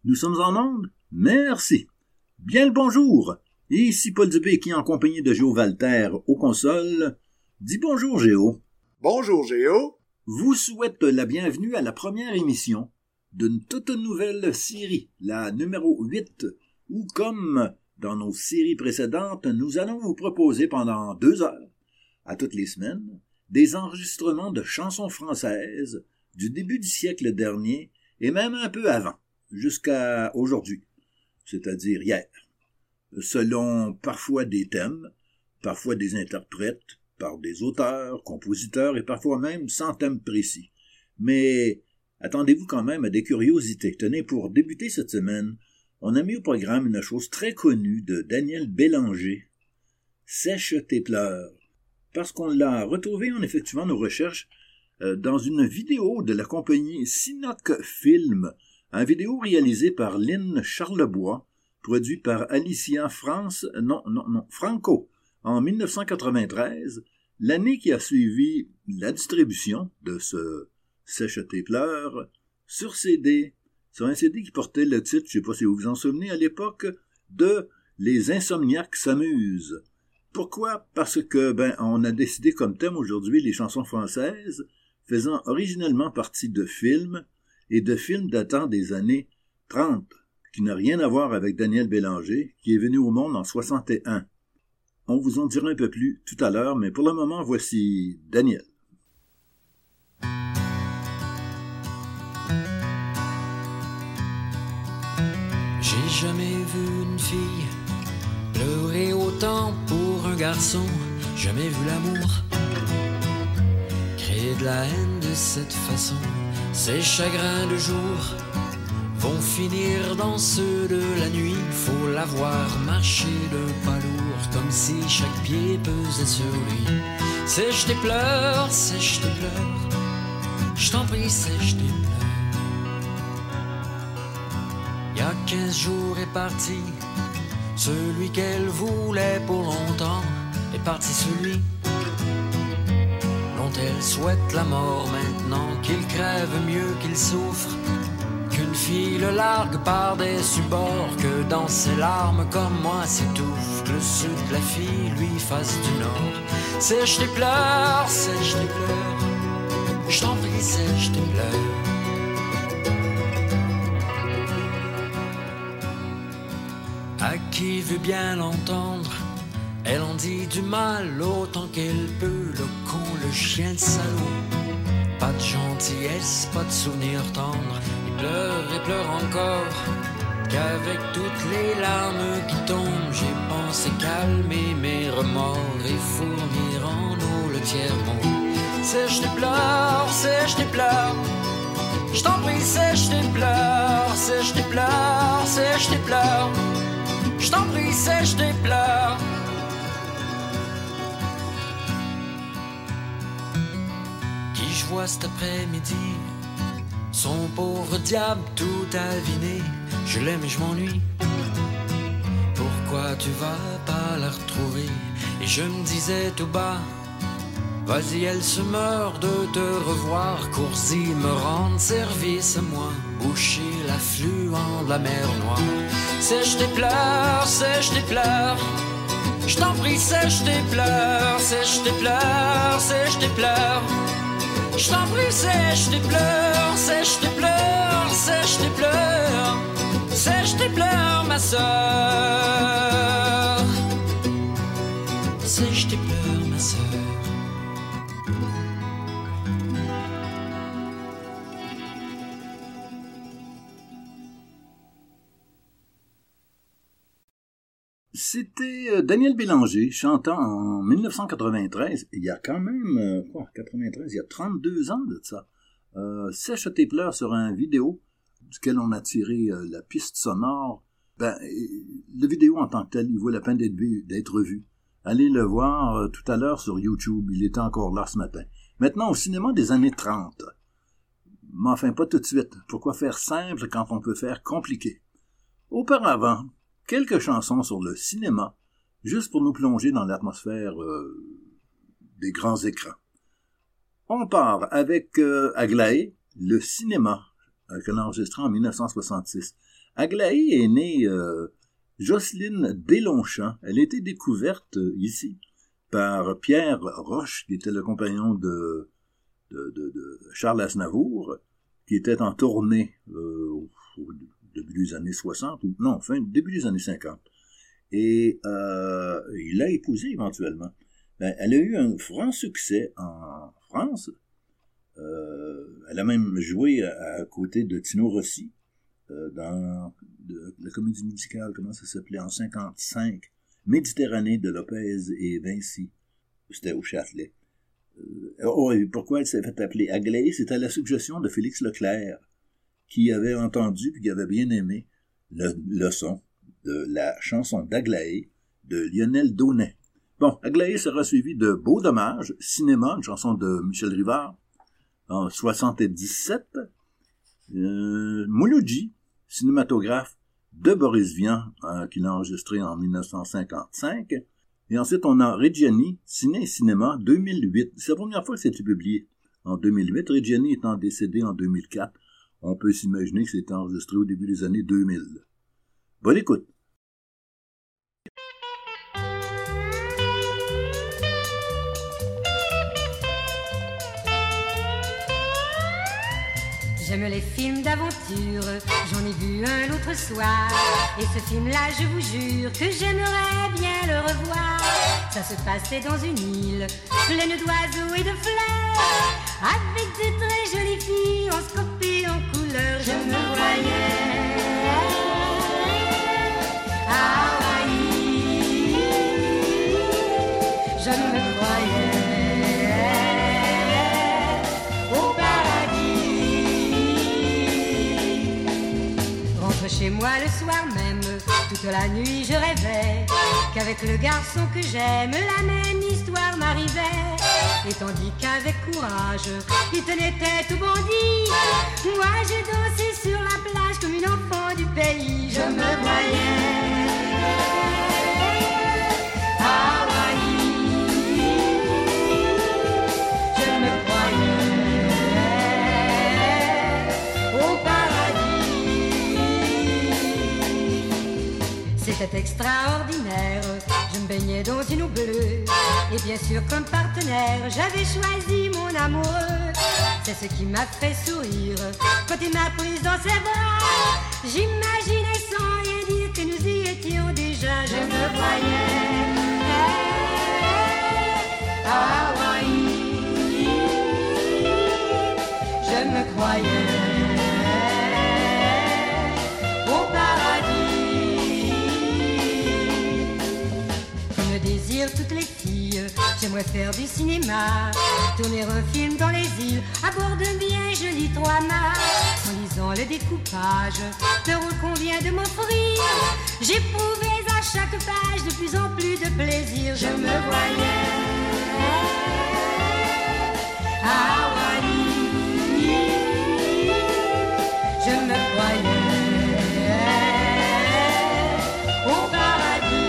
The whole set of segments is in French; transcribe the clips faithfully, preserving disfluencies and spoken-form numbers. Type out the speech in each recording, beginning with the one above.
Nous sommes en onde? Merci. Bien le bonjour. Ici Paul Dubé qui, en compagnie de Géo Valter aux consoles, dit bonjour Géo. Bonjour Géo. Vous souhaite la bienvenue à la première émission d'une toute nouvelle série, la numéro huit, où, comme dans nos séries précédentes, nous allons vous proposer pendant deux heures, à toutes les semaines, des enregistrements de chansons françaises du début du siècle dernier et même un peu avant, jusqu'à aujourd'hui, c'est-à-dire hier, selon parfois des thèmes, parfois des interprètes, par des auteurs, compositeurs et parfois même sans thème précis. Mais attendez-vous quand même à des curiosités. Tenez, pour débuter cette semaine, on a mis au programme une chose très connue de Daniel Bélanger, « Sèche tes pleurs », parce qu'on l'a retrouvé en effectuant nos recherches euh, dans une vidéo de la compagnie Sinoc Film, une vidéo réalisée par Lynn Charlebois, produit par Alicia France, non, non, non, Franco, en dix-neuf cent quatre-vingt-treize, l'année qui a suivi la distribution de ce « Sèche tes pleurs » sur C D, sur un C D qui portait le titre, je ne sais pas si vous vous en souvenez à l'époque, de « Les insomniaques s'amusent ». Pourquoi? Parce que, ben, on a décidé comme thème aujourd'hui les chansons françaises faisant originellement partie de films et de films datant des années trente, qui n'a rien à voir avec Daniel Bélanger, qui est venu au monde en soixante et un. On vous en dira un peu plus tout à l'heure, mais pour le moment, voici Daniel. J'ai jamais vu une fille pleurer autant pour un garçon, jamais vu l'amour créer de la haine de cette façon. Ces chagrins de jour vont finir dans ceux de la nuit. Faut la voir marcher d'un pas lourd, comme si chaque pied pesait sur lui. Sèche tes pleurs, sèche tes pleurs, je t'en prie, sèche tes pleurs. Il y a quinze jours est parti celui qu'elle voulait pour longtemps, est parti celui dont elle souhaite la mort maintenant. Qu'il crève mieux qu'il souffre, qu'une fille le largue par des bords, que dans ses larmes comme moi s'étouffe, que le sud de la fille lui fasse du nord. Sèche tes pleurs, sèche tes pleurs, je t'en prie, sèche tes pleurs. À qui veut bien l'entendre, elle en dit du mal autant qu'elle peut. Le con, le chien, le salaud, pas de gentillesse, pas de souvenir tendre. Il pleure et pleure encore, qu'avec toutes les larmes qui tombent, j'ai pensé calmer mes remords et fournir en eau le tiers-monde. Sèche tes pleurs, sèche tes pleurs, je t'en prie, sèche tes pleurs, sèche tes pleurs, sèche tes pleurs. Je t'en prie, sèche tes pleurs. Qui je vois cet après-midi, son pauvre diable tout aviné. Je l'aime et je m'ennuie. Pourquoi tu vas pas la retrouver? Et je me disais tout bas, vas-y, elle se meurt de te revoir. Cours-y, me rendre service à moi, boucher l'affluent de la mer Noire. Sèche tes pleurs, sèche tes pleurs, je t'en prie, sèche tes pleurs, sèche tes pleurs, sèche tes pleurs. Je t'en prie, sèche tes pleurs, sèche tes pleurs, sèche tes pleurs, sèche tes pleurs, ma sœur. Sèche tes pleurs, ma sœur. C'était Daniel Bélanger chantant en dix-neuf cent quatre-vingt-treize, il y a quand même, quoi, quatre-vingt-treize, il y a trente-deux ans de ça. Euh, Sèche tes pleurs sur un vidéo duquel on a tiré euh, la piste sonore. Ben, le vidéo en tant que tel, il vaut la peine d'être vu, d'être vu. Allez le voir euh, tout à l'heure sur YouTube, il était encore là ce matin. Maintenant, au cinéma des années trente. Mais enfin, pas tout de suite. Pourquoi faire simple quand on peut faire compliqué? Auparavant, quelques chansons sur le cinéma, juste pour nous plonger dans l'atmosphère euh, des grands écrans. On part avec euh, Aglaé, le cinéma, qu'elle a enregistré en dix-neuf cent soixante-six. Aglaé est née euh, Jocelyne Deslongchamps. Elle a été découverte euh, ici par Pierre Roche, qui était le compagnon de, de, de, de Charles Aznavour, qui était en tournée euh, au, au début des années soixante, ou non, fin début des années cinquante. Et euh, il l'a épousée éventuellement. Ben, elle a eu un franc succès en France. Euh, elle a même joué à, à côté de Tino Rossi euh, dans de, la comédie musicale, comment ça s'appelait, en cinquante-cinq, Méditerranée de Lopez et Vinci. C'était au Châtelet. Euh, oh, et pourquoi elle s'est fait appeler Aglaé? C'était à la suggestion de Félix Leclerc, qui avait entendu et qui avait bien aimé le, le son de la chanson d'Aglaé de Lionel Daunet. Bon, Aglaé sera suivi de Beau Dommage, cinéma, une chanson de Michel Rivard, en soixante-dix-sept. Euh, Mouloudji, cinématographe de Boris Vian, euh, qu'il a enregistré en dix-neuf cent cinquante-cinq. Et ensuite, on a Reggiani, Ciné et Cinéma, deux mille huit. C'est la première fois que c'était publié en deux mille huit. Reggiani étant décédé en deux mille quatre. On peut s'imaginer que c'était enregistré au début des années deux mille. Bonne écoute. J'aime les films d'aventure, j'en ai vu un l'autre soir. Et ce film-là, je vous jure que j'aimerais bien le revoir. Ça se passait dans une île, pleine d'oiseaux et de fleurs, avec de très jolies filles en scope et en couleur. Je me voyais à Hawaï, je me voyais chez moi le soir même, toute la nuit je rêvais qu'avec le garçon que j'aime, la même histoire m'arrivait. Et tandis qu'avec courage, il tenait tête au bandit, moi je dansais sur la plage comme une enfant du pays. Je me voyais à Hawaï, je me croyais au paradis. C'était extraordinaire, je me baignais dans une eau bleue. Et bien sûr comme partenaire, j'avais choisi mon amoureux. C'est ce qui m'a fait sourire quand il m'a prise dans ses bras. J'imaginais sans rien dire que nous y étions déjà. Je me voyais à Hawaï, je me croyais au paradis. Toutes les filles, j'aimerais faire du cinéma, tourner un film dans les îles à bord d'un bien joli trois-mâts. En lisant le découpage, le rôle qu'on vient de m'offrir, j'éprouvais à chaque page de plus en plus de plaisir. Je me voyais à Hawaï, je me croyais au paradis.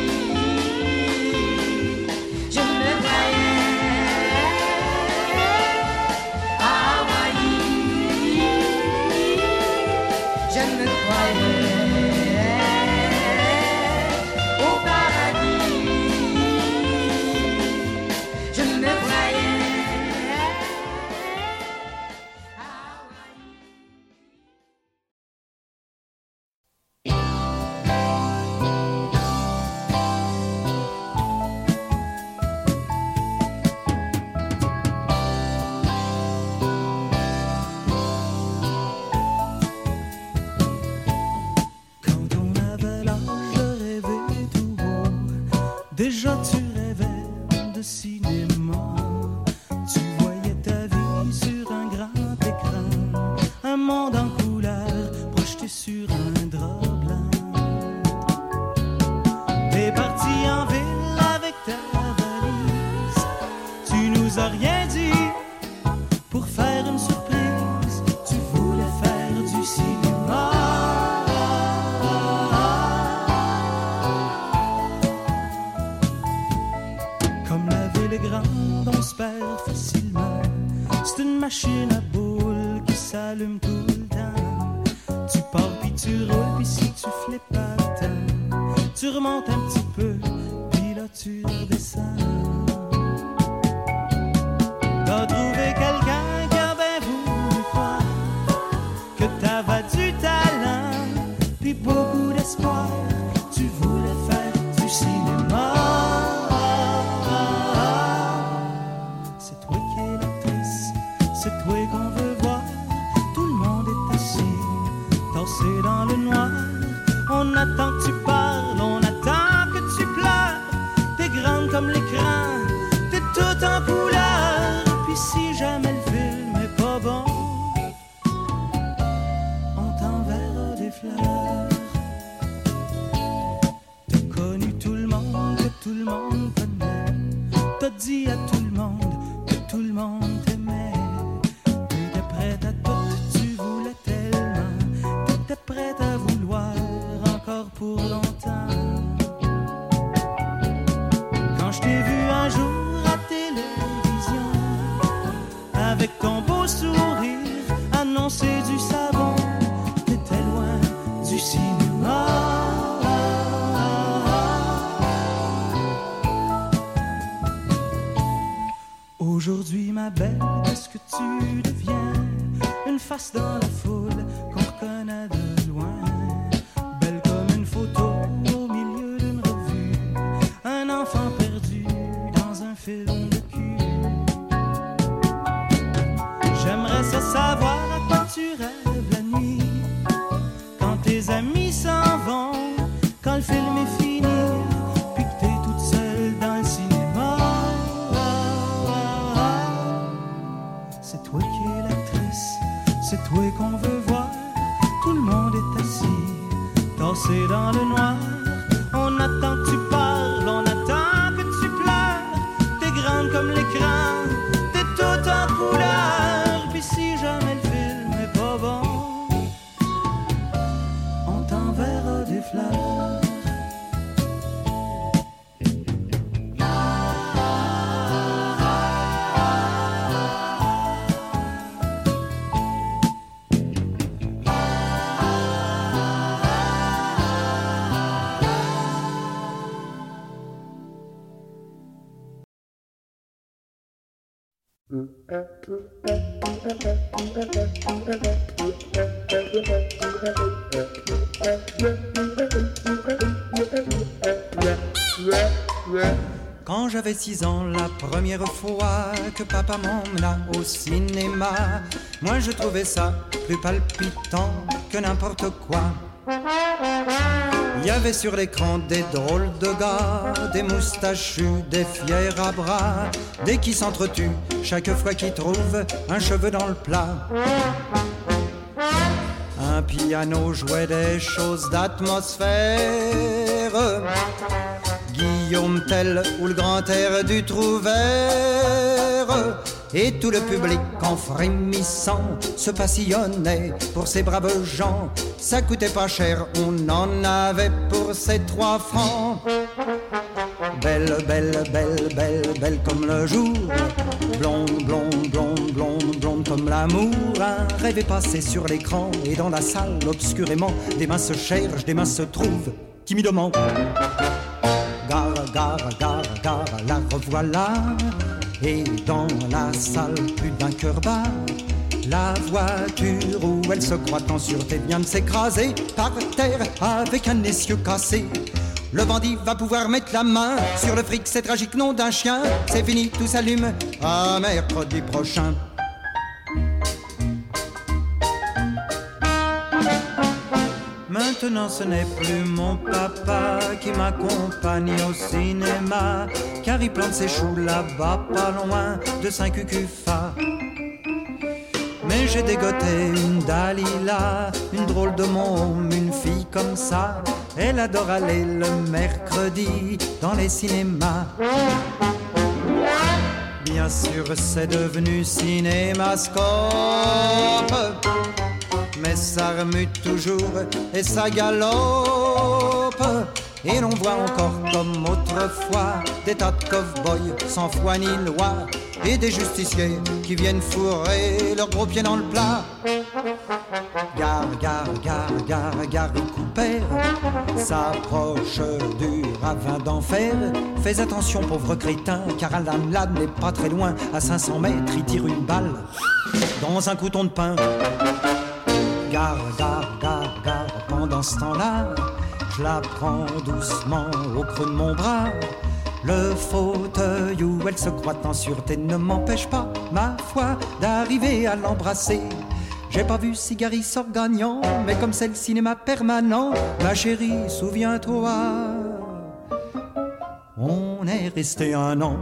Déjà tu rêvais de cinéma, tu voyais ta vie sur un grand écran, un monde en couleur projeté sur un drap blanc. T'es parti en ville avec ta valise, tu nous as rien dit pour faire une surprise, tu voulais faire du cinéma. On se perd facilement. C'est une machine à boules qui s'allume tout le temps. Tu pars puis tu roules puis si tu flippes pas le temps, tu remontes un petit peu, puis là tu redescends. T'as trouvé quelqu'un qui a bien voulu croire que t'avais du talent, puis beaucoup d'espoir. Tu voulais faire du cinéma. C'est toi qui es l'actrice, c'est toi qu'on veut voir. Tout le monde est assis, tassé dans le noir. On attend que tu parles, on attend que tu pleures. T'es grande comme l'écran, t'es toute en couleur. Puis si jamais le film est pas bon, on t'enverra des fleurs. T'as connu tout le monde, que tout le monde connaît. T'as dit à tout le monde que tout le monde t'aimait. T'étais prête à tout, tu voulais tellement. T'étais prête à vouloir encore pour longtemps. Quand je t'ai vu un jour à télévision, avec ton beau sourire, annoncer du savon, t'étais loin du cinéma. Aujourd'hui, ma belle, qu'est-ce que tu deviens? Une face dans la foule qu'on reconnaît de loin. Belle comme une photo au milieu d'une revue. Un enfant perdu dans un film de cul. J'aimerais ça savoir à quoi tu rêves la nuit, quand tes amis s'en vont, quand le film est fini, puis que t'es toute seule dans le cinéma. C'est toi qui es l'actrice, c'est toi qu'on veut voir. Tout le monde est assis, tassé dans le noir. On attend que tu parles, on attend que tu pleures. T'es grande comme l'écran, t'es toute en couleur. Puis si jamais le film est pas bon, on t'enverra des fleurs. Quand j'avais six ans, la première fois que papa m'emmena au cinéma, moi je trouvais ça plus palpitant que n'importe quoi. Il y avait sur l'écran des drôles de gars, des moustachus, des fiers à bras, des qui s'entretuent chaque fois qu'ils trouvent un cheveu dans le plat. Un piano jouait des choses d'atmosphère, Guillaume Tell ou le grand air du Trouvère. Et tout le public en frémissant se passillonnait pour ces braves gens. Ça coûtait pas cher, on en avait pour ces trois francs. Belle, belle, belle, belle, belle comme le jour. Blonde, blonde, blonde, blonde, blonde comme l'amour. Un rêve est passé sur l'écran et dans la salle, obscurément, des mains se cherchent, des mains se trouvent, timidement. Gare, gare, gare, gare, la revoilà. Et dans la salle, plus d'un cœur bat. La voiture où elle se croit en sûreté vient de s'écraser par terre avec un essieu cassé. Le bandit va pouvoir mettre la main sur le fric, c'est tragique nom d'un chien. C'est fini, tout s'allume, à mercredi prochain. Maintenant ce n'est plus mon papa qui m'accompagne au cinéma, car il plante ses choux là-bas pas loin de Saint-Cucufa. Mais j'ai dégoté une Dalila, une drôle de môme, une fille comme ça. Elle adore aller le mercredi dans les cinémas. Bien sûr c'est devenu cinémascope, mais ça remue toujours et ça galope. Et l'on voit encore comme autrefois des tas de cow-boys sans foi ni loi, et des justiciers qui viennent fourrer leurs gros pieds dans le plat. Gare, gare, gare, gare, gare, coupé l'enfer s'approche du ravin d'enfer. Fais attention, pauvre crétin, car Alan Ladd n'est pas très loin. À cinq cents mètres, il tire une balle dans un couton de pain. Gare, gare, gare, gare, pendant ce temps-là, je la prends doucement au creux de mon bras. Le fauteuil où elle se croit en sûreté ne m'empêche pas, ma foi, d'arriver à l'embrasser. J'ai pas vu Cigari sort gagnant, mais comme c'est le cinéma permanent, ma chérie, souviens-toi, on est resté un an.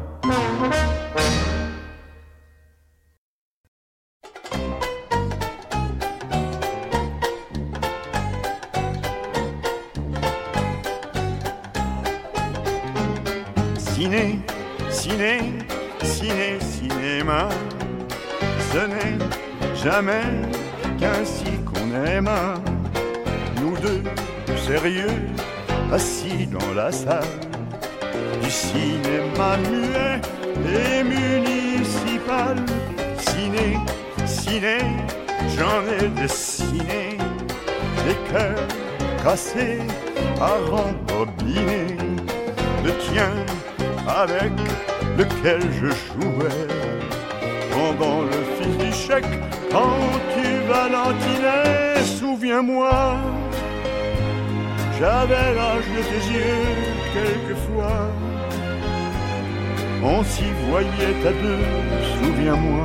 Ciné, ciné, ciné, cinéma, ce n'est jamais qu'ainsi qu'on aime. Nous deux, sérieux, assis dans la salle du cinéma muet et municipal. Ciné, ciné, j'en ai dessiné des cœurs cassés à rembobiner. Le tien avec lequel je jouais pendant le fils du chèque quand tu valentinais. Souviens-moi, j'avais l'âge de tes yeux quelquefois, on s'y voyait à deux. Souviens-moi,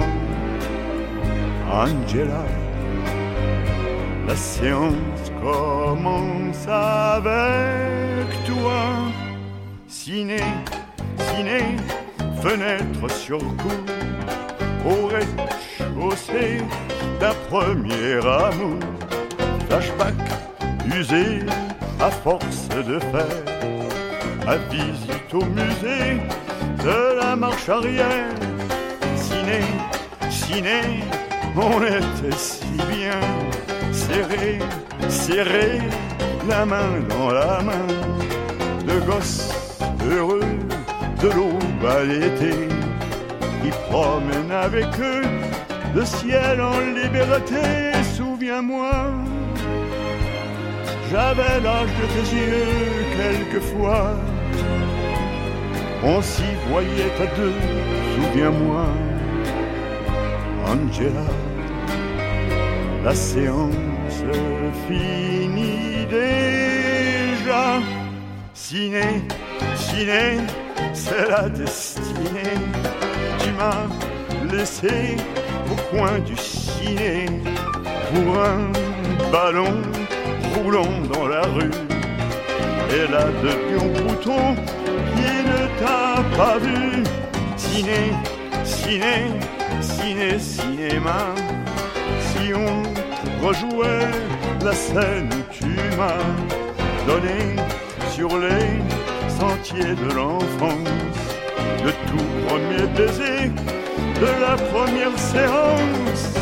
Angela, la séance commence avec toi. Ciné, ciné, fenêtre sur cour, au rez-de-chaussée d'un premier amour. Flashback usé à force de faire, à visite au musée de la marche arrière. Ciné, ciné, on était si bien, serré, serré, la main dans la main, de gosses heureux de l'aube à l'été, qui promènent avec eux le ciel en liberté. Souviens-moi, j'avais l'âge de tes yeux quelquefois, on s'y voyait à deux. Souviens-moi, Angela, la séance finit déjà. Ciné, ciné, c'est la destinée. Tu m'as laissé au coin du ciné pour un ballon roulant dans la rue. Et là de pion bouton qui ne t'a pas vu. Ciné, ciné, ciné, cinéma. Si on rejouait la scène où tu m'as donné sur les sentiers de l'enfance, le tout premier baiser de la première séance.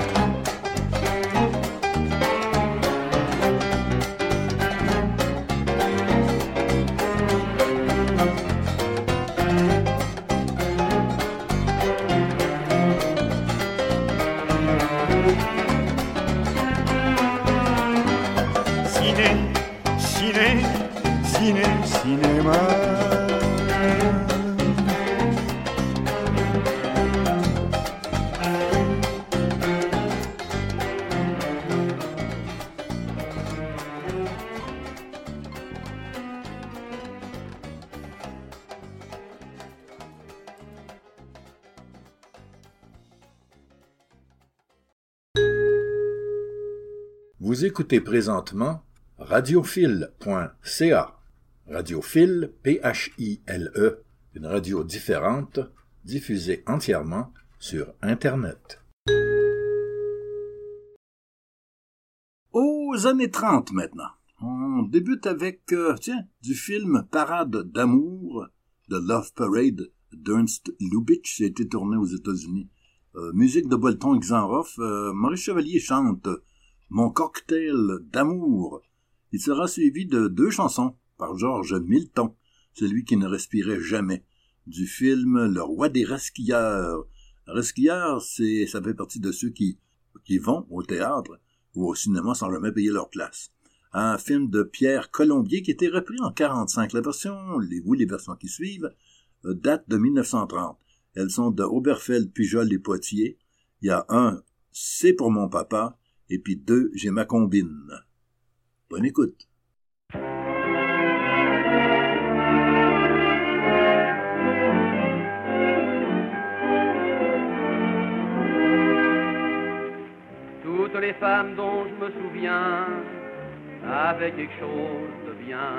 Ciné, ciné, ciné, cinéma. Vous écoutez présentement radiophile point c a. Radiophile, P H I L E, une radio différente, diffusée entièrement sur Internet. Aux années trente maintenant, on débute avec, euh, tiens, du film Parade d'amour, de Love Parade, d'Ernst Lubitsch, qui a été tourné aux États-Unis. Euh, musique de Bolton Xanroff, euh, Maurice Chevalier chante Mon cocktail d'amour. Il sera suivi de deux chansons par Georges Milton, celui qui ne respirait jamais, du film Le Roi des Resquilleurs. Resquilleurs, c'est, ça fait partie de ceux qui, qui vont au théâtre ou au cinéma sans jamais payer leur place. un film de Pierre Colombier qui a été repris en quarante-cinq. La version, les, oui, les versions qui suivent, euh, datent de mille neuf cent trente. Elles sont de Oberfeld, Pujol et Poitier. Il y a un, c'est pour mon papa, et puis deux, j'ai ma combine. Bonne écoute. Toutes les femmes dont je me souviens avaient quelque chose de bien,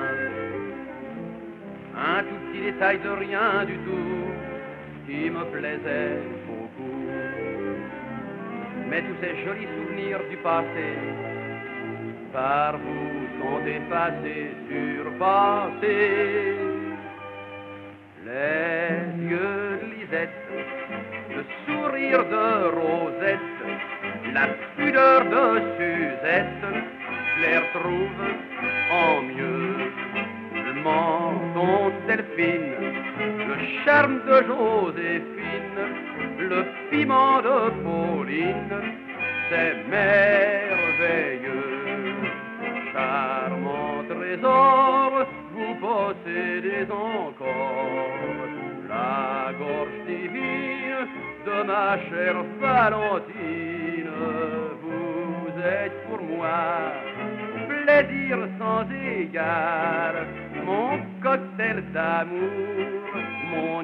un tout petit détail de rien du tout qui me plaisait beaucoup. Mais tous ces jolis souvenirs du passé par vous sont effacés, surpassés. Les yeux de Lisette, le sourire de Rosette, la pudeur de Suzette, je les retrouve en mieux. Le menton de Delphine, le charme de Joséphine, le piment de Pauline, c'est merveilleux. Charmant trésor, vous possédez encore la gorge divine de ma chère Valentine. Vous êtes pour moi plaisir sans égard, mon cocktail d'amour, mon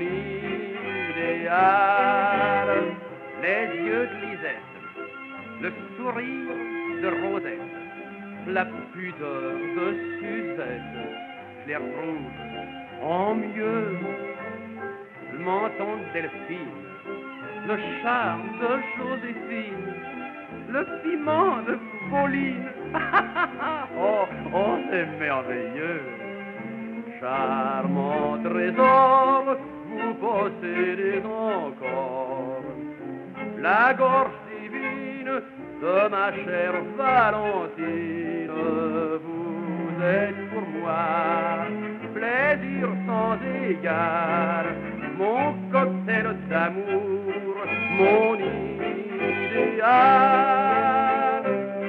idéal. Les yeux de Lisette, le sourire de Rosette, la pudeur de Suzette, je les retrouve en mieux. Le menton de Delphine, le charme de Joséphine, le piment de Pauline. oh, oh, c'est merveilleux. Charmant trésor, vous possédez encore la gorge divine de ma chère Valentine. Vous êtes pour moi plaisir sans égard, mon cocktail d'amour, mon idéal.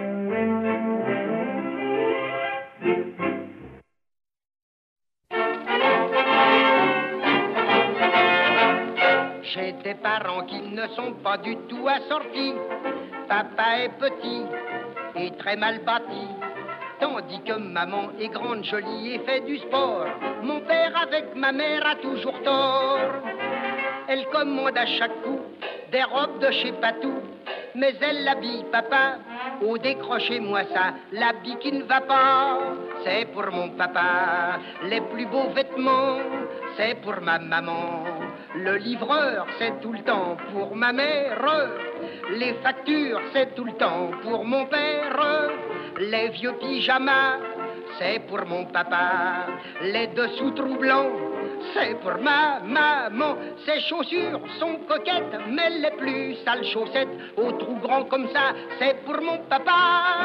J'ai des parents qui ne sont pas du tout assortis. Papa est petit et très mal bâti, tandis que maman est grande, jolie et fait du sport. Mon père avec ma mère a toujours tort. Elle commande à chaque coup des robes de chez Patou, mais elle habille papa. Oh, décrochez-moi ça, l'habit qui ne va pas. C'est pour mon papa, les plus beaux vêtements, c'est pour ma maman. Le livreur, c'est tout le temps pour ma mère. Les factures, c'est tout le temps pour mon père. Les vieux pyjamas, c'est pour mon papa. Les dessous troublants, c'est pour ma maman. Ses chaussures sont coquettes, mais les plus sales chaussettes, au trou grand comme ça, c'est pour mon papa.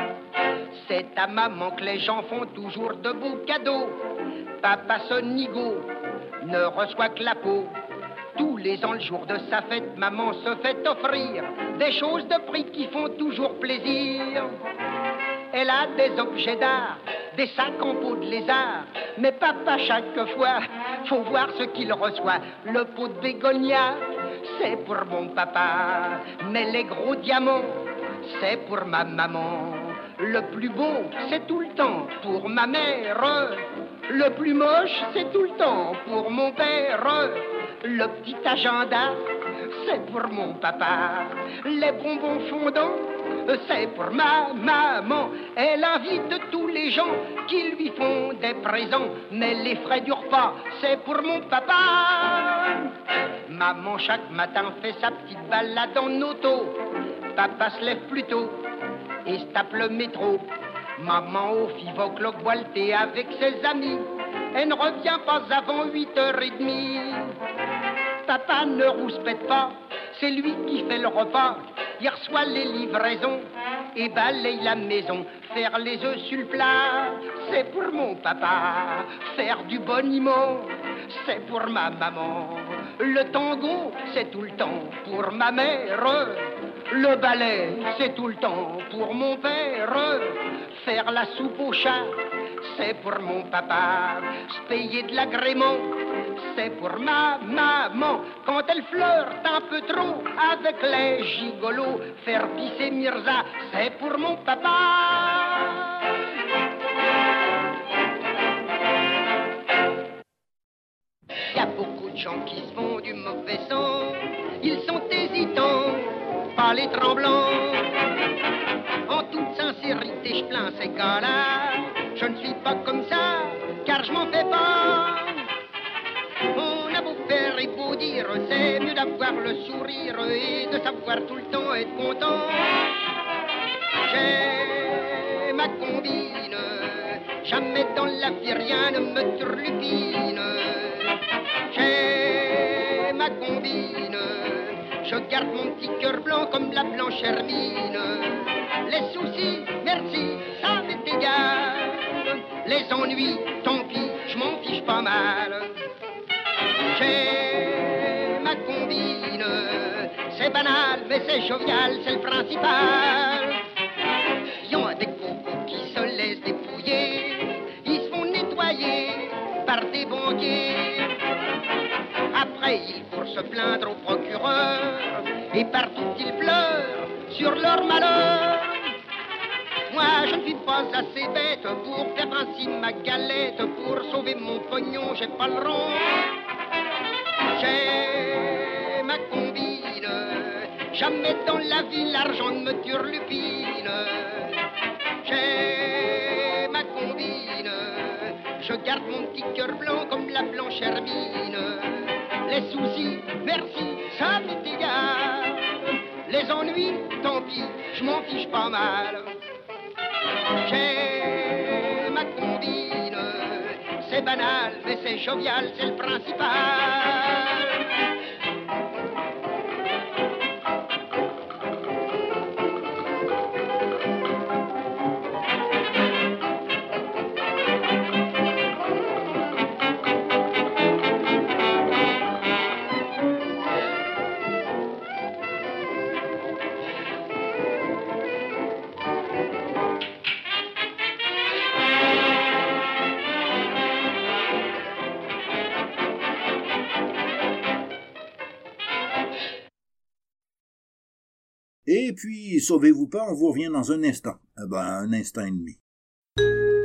C'est à maman que les gens font toujours de beaux cadeaux. Papa ce nigo ne reçoit que la peau. Tous les ans, le jour de sa fête, maman se fait offrir des choses de prix qui font toujours plaisir. Elle a des objets d'art, des sacs en peau de lézard. Mais papa, chaque fois, faut voir ce qu'il reçoit. Le pot de bégonia, c'est pour mon papa. Mais les gros diamants, c'est pour ma maman. Le plus beau, c'est tout le temps pour ma mère. Le plus moche, c'est tout le temps pour mon père. Le petit agenda, c'est pour mon papa. Les bonbons fondants, c'est pour ma maman. Elle invite tous les gens qui lui font des présents. Mais les frais du repas, c'est pour mon papa. Maman, chaque matin, fait sa petite balade en auto. Papa se lève plus tôt et se tape le métro. Maman au five o'clock boit le thé avec ses amis. Elle ne revient pas avant huit heures trente. Papa ne rouspète pas, c'est lui qui fait le repas. Il reçoit les livraisons et balaye la maison. Faire les œufs sur le plat, c'est pour mon papa. Faire du boniment, c'est pour ma maman. Le tango, c'est tout le temps pour ma mère. Le balai, c'est tout le temps pour mon père. Faire la soupe au chat, c'est pour mon papa. Se payer de l'agrément, c'est pour ma maman. Quand elle flirte un peu trop avec les gigolos, faire pisser Mirza, c'est pour mon papa. Il y a beaucoup de gens qui se font du mauvais sang. Ils sont hésitants, pas les tremblants. En toute sincérité, je plains ces gars-là. Je ne suis pas comme ça, car je m'en fais pas. On a beau faire et beau dire, c'est mieux d'avoir le sourire et de savoir tout le temps être content. J'ai ma combine, jamais dans la vie rien ne me turlupine. J'ai ma combine, je garde mon petit cœur blanc comme la blanche hermine. Les soucis, merci, ça m'est égal. Les ennuis, tant pis, je m'en fiche pas mal. J'ai ma combine, c'est banal, mais c'est jovial, c'est le principal. Y a des cocos qui se laissent dépouiller, ils se font nettoyer par des banquiers. Après, ils courent se plaindre au procureur, et partout ils pleurent sur leur malheur. Moi, je ne suis pas assez bête pour faire ainsi ma galette. Pour sauver mon pognon, j'ai pas le rang. J'ai ma combine, jamais dans la vie l'argent ne me turlupine. J'ai ma combine, je garde mon petit cœur blanc comme la blanche hermine. Les soucis, merci, ça m'est égal. Les ennuis, tant pis, je m'en fiche pas mal. J'ai ma combine, c'est banal, mais c'est jovial, c'est le principal. Et puis, sauvez-vous pas, on vous revient dans un instant. Eh ben, un instant et demi.